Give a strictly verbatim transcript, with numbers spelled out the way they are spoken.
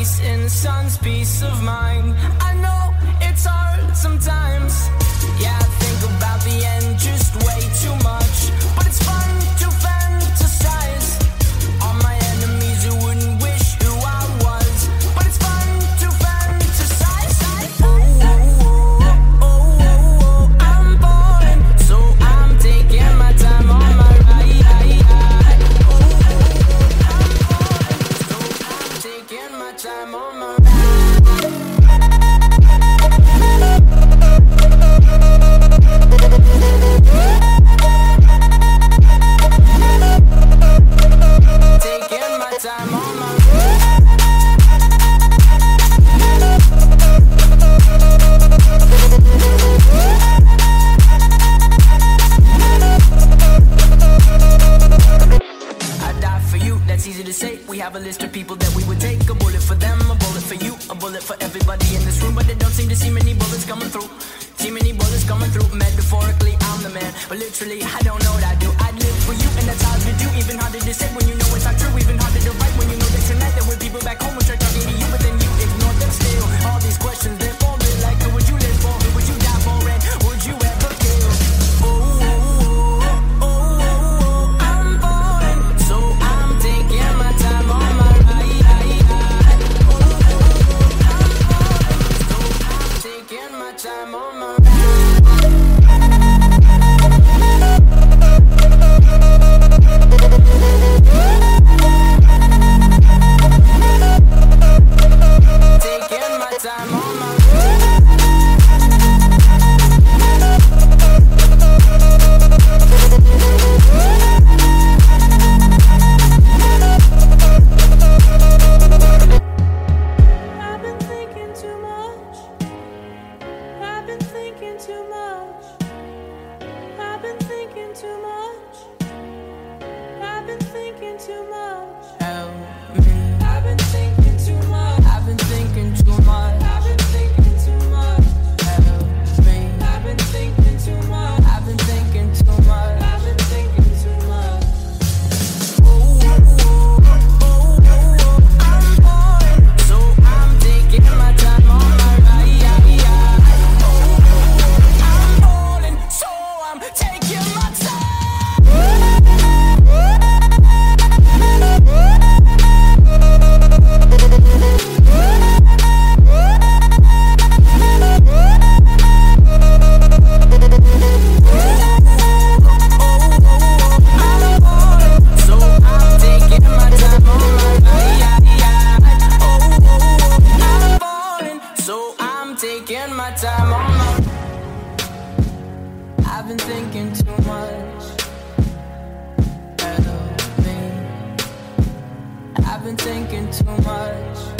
place in the sun's peace of mind. I know it's hard sometimes. Yeah, I think about the end just way too much, but it's fun to fantasize on my enemies who wouldn't wish who I was. But it's fun to fantasize. Oh, oh, oh, oh, oh, I'm falling, so I'm taking my time on my ride. Oh, oh, oh, I'm falling, so I'm taking my time on my ride. Have a list of people that we would take. A bullet for them, a bullet for you, a bullet for everybody in this room. But there don't seem to see many bullets coming through. See many bullets coming through. Metaphorically, I'm the man, but literally, I don't know what I do. I'd live for you, and that's hard to do. Even harder to say when you know it's not true. Even harder to write when you know that you're not there with people back home who try talking to you, but then you ignore them still. All these questions, they're for me. Like, who would you live for? Who would you die for? And would you ever kill? Oh, oh, oh, oh, oh, I'm falling, so I'm taking my time on. Time on my taking my time on my I've been thinking too much. I've been thinking too much. I've been thinking too much. I've been thinking too much. Help me. I've been thinking too much. I've been thinking too much. I've been thinking too much. Help me. I've been thinking too much. I've been thinking too much. I've been thinking too much. Oh, oh, oh, oh, oh, I'm falling, so I'm taking my time on my ride. Taking my time. On my I've been thinking too much. Help me. I've been thinking too much.